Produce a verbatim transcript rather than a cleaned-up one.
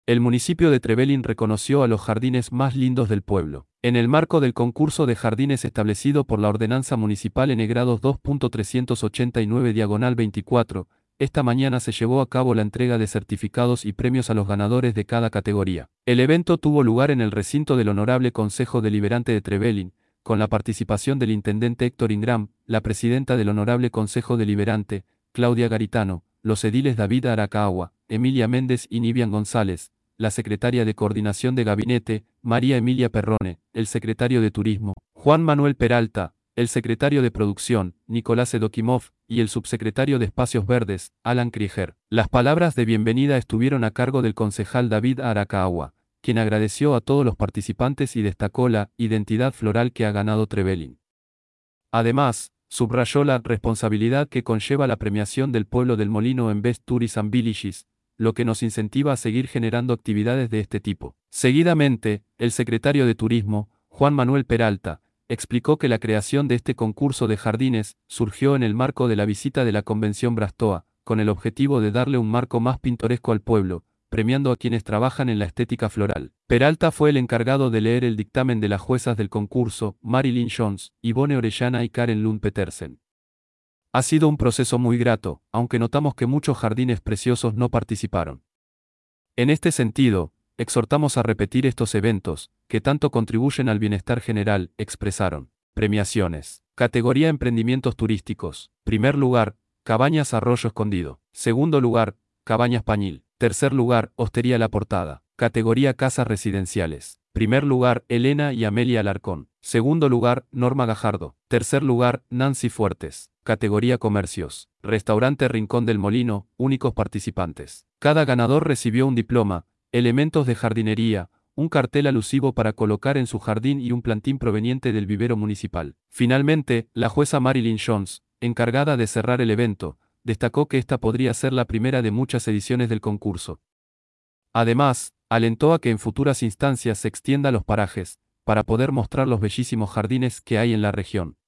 El municipio de Trevelin reconoció a los jardines más lindos del pueblo. En el marco del concurso de jardines establecido por la Ordenanza Municipal N grados dos punto trescientos ochenta y nueve diagonal veinticuatro, esta mañana se llevó a cabo la entrega de certificados y premios a los ganadores de cada categoría. El evento tuvo lugar en el recinto del Honorable Consejo Deliberante de Trevelin, con la participación del intendente Héctor Ingram, la presidenta del Honorable Consejo Deliberante, Claudia Garitano, los ediles David Arakawa, Emilia Méndez y Nivian González, la secretaria de Coordinación de Gabinete, María Emilia Perrone, el secretario de Turismo, Juan Manuel Peralta, el secretario de Producción, Nicolás Edokimov, y el subsecretario de Espacios Verdes, Alan Krieger. Las palabras de bienvenida estuvieron a cargo del concejal David Arakawa, quien agradeció a todos los participantes y destacó la identidad floral que ha ganado Trevelin. Además, subrayó la responsabilidad que conlleva la premiación del pueblo del Molino en Best Tourism Villages, lo que nos incentiva a seguir generando actividades de este tipo. Seguidamente, el secretario de Turismo, Juan Manuel Peralta, explicó que la creación de este concurso de jardines surgió en el marco de la visita de la Convención Brastoa, con el objetivo de darle un marco más pintoresco al pueblo, premiando a quienes trabajan en la estética floral. Peralta fue el encargado de leer el dictamen de las juezas del concurso, Marilyn Jones, Ivone Orellana y Karen Lund Petersen. Ha sido un proceso muy grato, aunque notamos que muchos jardines preciosos no participaron. En este sentido, exhortamos a repetir estos eventos, que tanto contribuyen al bienestar general, expresaron. Premiaciones. Categoría Emprendimientos Turísticos. Primer lugar, Cabañas Arroyo Escondido. Segundo lugar, Cabañas Pañil. Tercer lugar, Hostería La Portada. Categoría Casas Residenciales. Primer lugar, Elena y Amelia Alarcón. Segundo lugar, Norma Gajardo. Tercer lugar, Nancy Fuertes. Categoría Comercios. Restaurante Rincón del Molino, únicos participantes. Cada ganador recibió un diploma, elementos de jardinería, un cartel alusivo para colocar en su jardín y un plantín proveniente del vivero municipal. Finalmente, la jueza Marilyn Jones, encargada de cerrar el evento, destacó que esta podría ser la primera de muchas ediciones del concurso. Además, alentó a que en futuras instancias se extienda a los parajes, para poder mostrar los bellísimos jardines que hay en la región.